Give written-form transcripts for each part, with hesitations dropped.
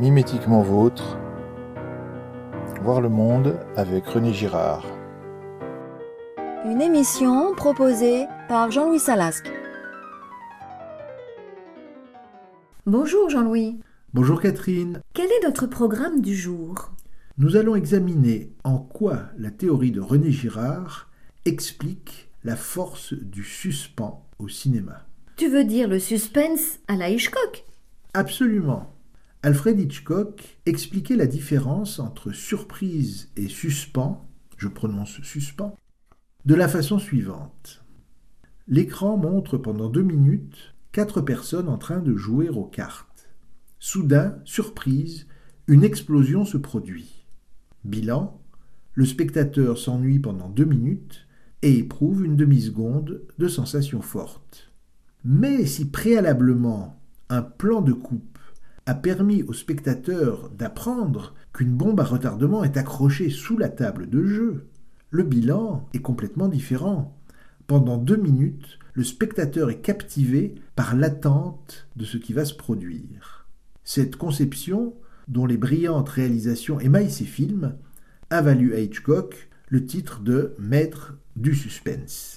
Mimétiquement vôtre, voir le monde avec René Girard. Une émission proposée par Jean-Louis Salasque. Bonjour Jean-Louis. Bonjour Catherine. Quel est notre programme du jour ? Nous allons examiner en quoi la théorie de René Girard explique la force du suspens au cinéma. Tu veux dire le suspense à la Hitchcock ? Absolument. Alfred Hitchcock expliquait la différence entre surprise et suspens, je prononce suspens, de la façon suivante. L'écran montre pendant 2 minutes 4 personnes en train de jouer aux cartes. Soudain, surprise, une explosion se produit. Bilan, le spectateur s'ennuie pendant 2 minutes et éprouve une demi-seconde de sensation forte. Mais si préalablement un plan de coupe a permis au spectateur d'apprendre qu'une bombe à retardement est accrochée sous la table de jeu, le bilan est complètement différent. Pendant 2 minutes, le spectateur est captivé par l'attente de ce qui va se produire. Cette conception, dont les brillantes réalisations émaillent ses films, a valu à Hitchcock le titre de maître du suspense.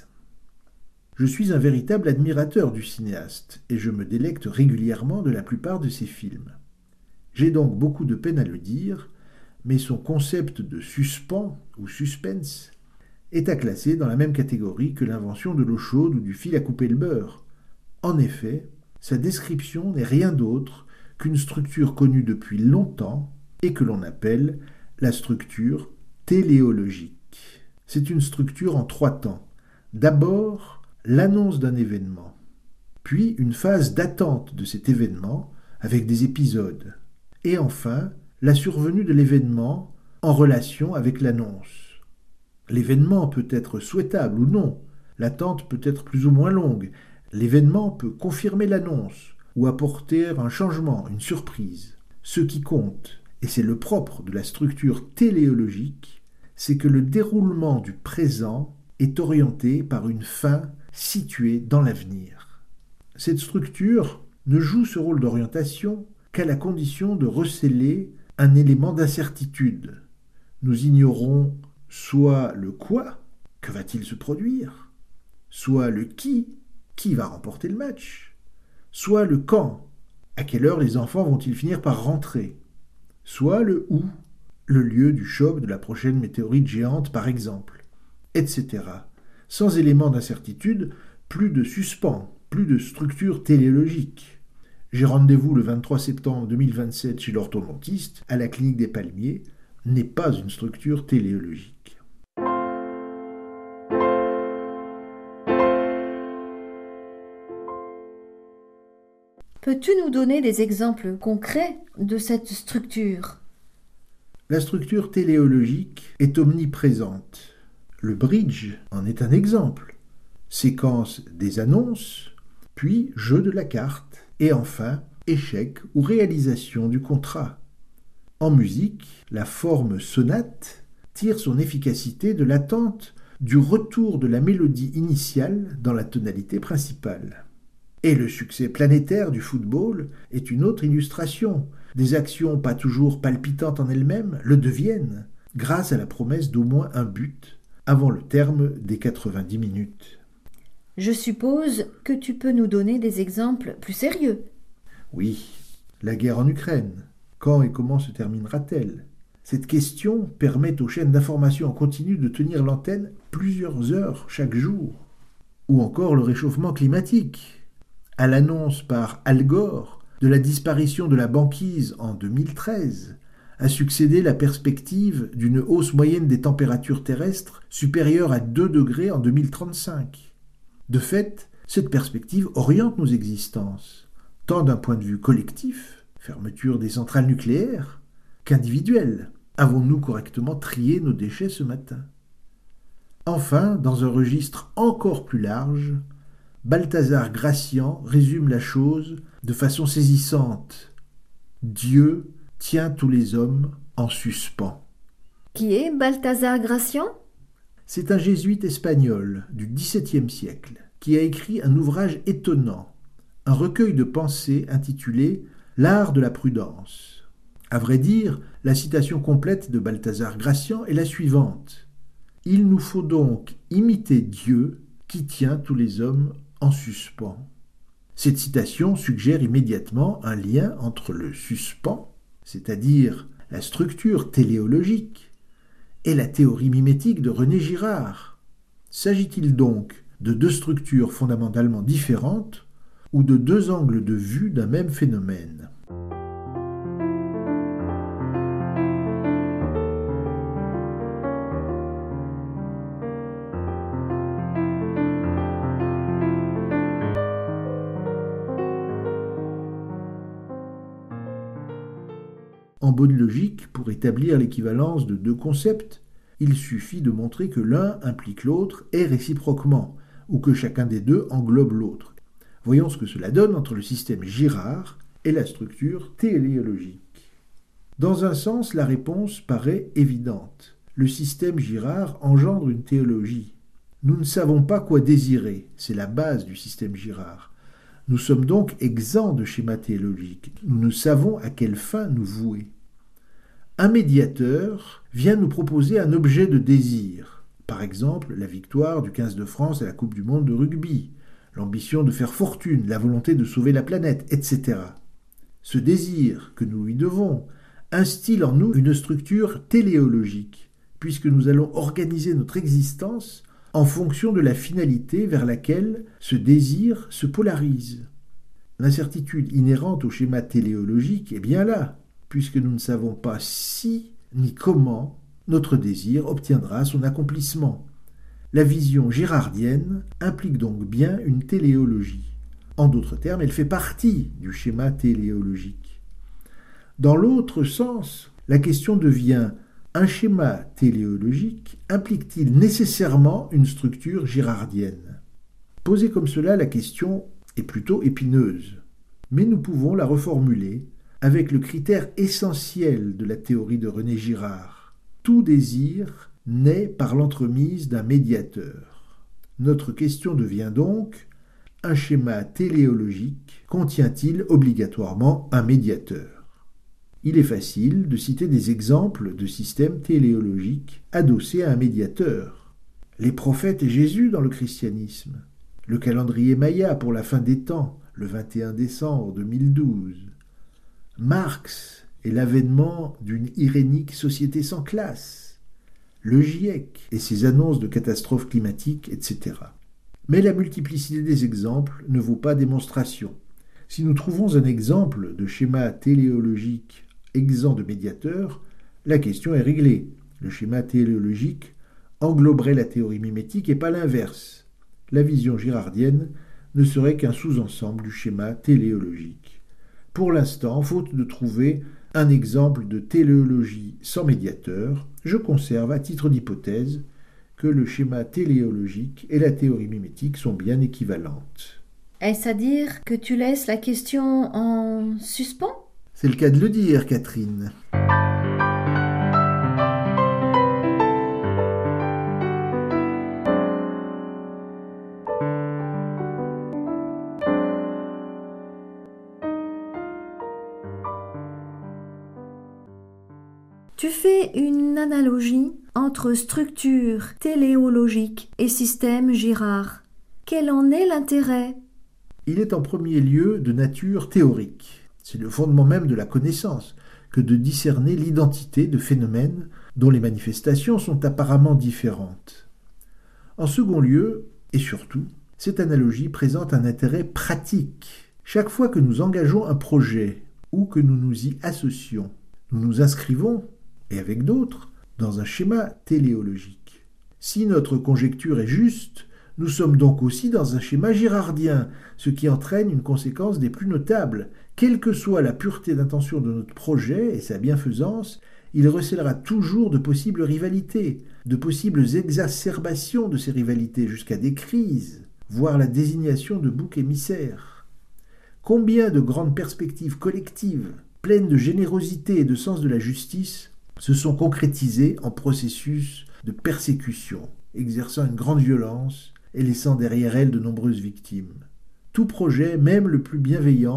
Je suis un véritable admirateur du cinéaste et je me délecte régulièrement de la plupart de ses films. J'ai donc beaucoup de peine à le dire, mais son concept de suspens ou suspense est à classer dans la même catégorie que l'invention de l'eau chaude ou du fil à couper le beurre. En effet, sa description n'est rien d'autre qu'une structure connue depuis longtemps et que l'on appelle la structure téléologique. C'est une structure en 3 temps. D'abord, l'annonce d'un événement, puis une phase d'attente de cet événement avec des épisodes, et enfin la survenue de l'événement en relation avec l'annonce. L'événement peut être souhaitable ou non, l'attente peut être plus ou moins longue, l'événement peut confirmer l'annonce ou apporter un changement, une surprise. Ce qui compte, et c'est le propre de la structure téléologique, c'est que le déroulement du présent est orienté par une fin située dans l'avenir. Cette structure ne joue ce rôle d'orientation qu'à la condition de recéler un élément d'incertitude. Nous ignorons soit le quoi, que va-t-il se produire, soit le qui va remporter le match, soit le quand, à quelle heure les enfants vont-ils finir par rentrer, soit le où, le lieu du choc de la prochaine météorite géante par exemple, etc. Sans élément d'incertitude, plus de suspens, plus de structure téléologique. J'ai rendez-vous le 23 septembre 2027 chez l'orthodontiste, à la clinique des Palmiers, n'est pas une structure téléologique. Peux-tu nous donner des exemples concrets de cette structure ? La structure téléologique est omniprésente. Le bridge en est un exemple. Séquence des annonces, puis jeu de la carte, et enfin échec ou réalisation du contrat. En musique, la forme sonate tire son efficacité de l'attente du retour de la mélodie initiale dans la tonalité principale. Et le succès planétaire du football est une autre illustration. Des actions pas toujours palpitantes en elles-mêmes le deviennent, grâce à la promesse d'au moins un but avant le terme des 90 minutes. Je suppose que tu peux nous donner des exemples plus sérieux. Oui, la guerre en Ukraine. Quand et comment se terminera-t-elle ? Cette question permet aux chaînes d'information en continu de tenir l'antenne plusieurs heures chaque jour. Ou encore le réchauffement climatique. À l'annonce par Al Gore de la disparition de la banquise en 2013, a succédé la perspective d'une hausse moyenne des températures terrestres supérieure à 2 degrés en 2035. De fait, cette perspective oriente nos existences, tant d'un point de vue collectif, fermeture des centrales nucléaires, qu'individuel. Avons-nous correctement trié nos déchets ce matin ? Enfin, dans un registre encore plus large, Balthazar Gracian résume la chose de façon saisissante. Dieu tient tous les hommes en suspens. Qui est Balthazar Gracian ? C'est un jésuite espagnol du XVIIe siècle qui a écrit un ouvrage étonnant, un recueil de pensées intitulé « L'art de la prudence ». À vrai dire, la citation complète de Balthazar Gracian est la suivante. « Il nous faut donc imiter Dieu qui tient tous les hommes en suspens. » Cette citation suggère immédiatement un lien entre le suspens, c'est-à-dire la structure téléologique, et la théorie mimétique de René Girard. S'agit-il donc de deux structures fondamentalement différentes ou de deux angles de vue d'un même phénomène ? En bonne logique, pour établir l'équivalence de deux concepts, il suffit de montrer que l'un implique l'autre et réciproquement, ou que chacun des deux englobe l'autre. Voyons ce que cela donne entre le système Girard et la structure téléologique. Dans un sens, la réponse paraît évidente. Le système Girard engendre une théologie. Nous ne savons pas quoi désirer, c'est la base du système Girard. Nous sommes donc exempts de schéma théologique. Nous ne savons à quelle fin nous vouer. Un médiateur vient nous proposer un objet de désir. Par exemple, la victoire du 15 de France à la Coupe du Monde de rugby, l'ambition de faire fortune, la volonté de sauver la planète, etc. Ce désir que nous lui devons instille en nous une structure téléologique, puisque nous allons organiser notre existence en fonction de la finalité vers laquelle ce désir se polarise. L'incertitude inhérente au schéma téléologique est bien là, puisque nous ne savons pas si ni comment notre désir obtiendra son accomplissement. La vision girardienne implique donc bien une téléologie. En d'autres termes, elle fait partie du schéma téléologique. Dans l'autre sens, la question devient: un schéma téléologique implique-t-il nécessairement une structure girardienne ? Posée comme cela, la question est plutôt épineuse, mais nous pouvons la reformuler avec le critère essentiel de la théorie de René Girard. Tout désir naît par l'entremise d'un médiateur. Notre question devient donc: un schéma téléologique contient-il obligatoirement un médiateur ? Il est facile de citer des exemples de systèmes téléologiques adossés à un médiateur. Les prophètes et Jésus dans le christianisme, le calendrier Maya pour la fin des temps, le 21 décembre 2012, Marx et l'avènement d'une irénique société sans classe, le GIEC et ses annonces de catastrophes climatiques, etc. Mais la multiplicité des exemples ne vaut pas démonstration. Si nous trouvons un exemple de schéma téléologique exempt de médiateur, la question est réglée. Le schéma téléologique engloberait la théorie mimétique et pas l'inverse. La vision girardienne ne serait qu'un sous-ensemble du schéma téléologique. Pour l'instant, faute de trouver un exemple de téléologie sans médiateur, je conserve à titre d'hypothèse que le schéma téléologique et la théorie mimétique sont bien équivalentes. Est-ce à dire que tu laisses la question en suspens ? C'est le cas de le dire, Catherine. Tu fais une analogie entre structure téléologique et système Girard. Quel en est l'intérêt ? Il est en premier lieu de nature théorique. C'est le fondement même de la connaissance que de discerner l'identité de phénomènes dont les manifestations sont apparemment différentes. En second lieu, et surtout, cette analogie présente un intérêt pratique. Chaque fois que nous engageons un projet ou que nous nous y associons, nous nous inscrivons, et avec d'autres, dans un schéma téléologique. Si notre conjecture est juste, nous sommes donc aussi dans un schéma girardien, ce qui entraîne une conséquence des plus notables. Quelle que soit la pureté d'intention de notre projet et sa bienfaisance, il recèlera toujours de possibles rivalités, de possibles exacerbations de ces rivalités jusqu'à des crises, voire la désignation de boucs émissaires. Combien de grandes perspectives collectives, pleines de générosité et de sens de la justice, se sont concrétisées en processus de persécution, exerçant une grande violence et laissant derrière elles de nombreuses victimes. Tout projet, même le plus bienveillant,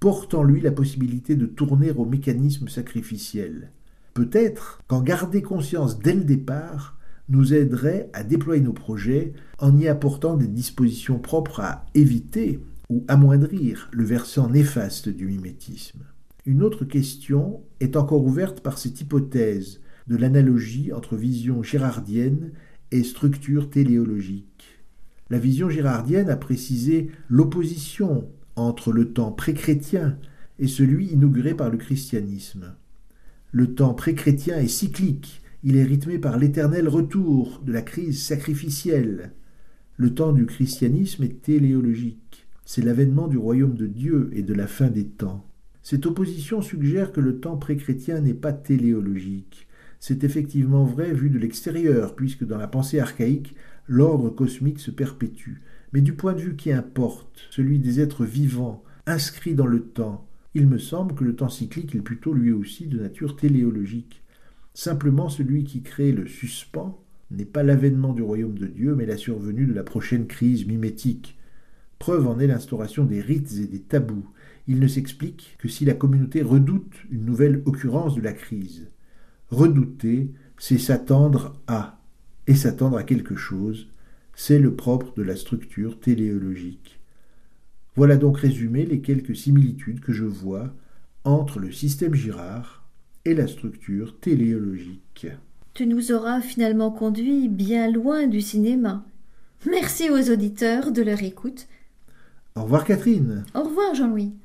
porte en lui la possibilité de tourner au mécanisme sacrificiel. Peut-être qu'en garder conscience dès le départ nous aiderait à déployer nos projets en y apportant des dispositions propres à éviter ou amoindrir le versant néfaste du mimétisme. Une autre question est encore ouverte par cette hypothèse de l'analogie entre vision girardienne et structure téléologique. La vision girardienne a précisé l'opposition entre le temps pré-chrétien et celui inauguré par le christianisme. Le temps pré-chrétien est cyclique, il est rythmé par l'éternel retour de la crise sacrificielle. Le temps du christianisme est téléologique, c'est l'avènement du royaume de Dieu et de la fin des temps. Cette opposition suggère que le temps pré-chrétien n'est pas téléologique. C'est effectivement vrai vu de l'extérieur, puisque dans la pensée archaïque, l'ordre cosmique se perpétue. Mais du point de vue qui importe, celui des êtres vivants, inscrits dans le temps, il me semble que le temps cyclique est plutôt lui aussi de nature téléologique. Simplement, celui qui crée le suspens n'est pas l'avènement du royaume de Dieu, mais la survenue de la prochaine crise mimétique. Preuve en est l'instauration des rites et des tabous. Il ne s'explique que si la communauté redoute une nouvelle occurrence de la crise. Redouter, c'est s'attendre à, et s'attendre à quelque chose, c'est le propre de la structure téléologique. Voilà donc résumé les quelques similitudes que je vois entre le système Girard et la structure téléologique. Tu nous auras finalement conduits bien loin du cinéma. Merci aux auditeurs de leur écoute. Au revoir Catherine. Au revoir Jean-Louis.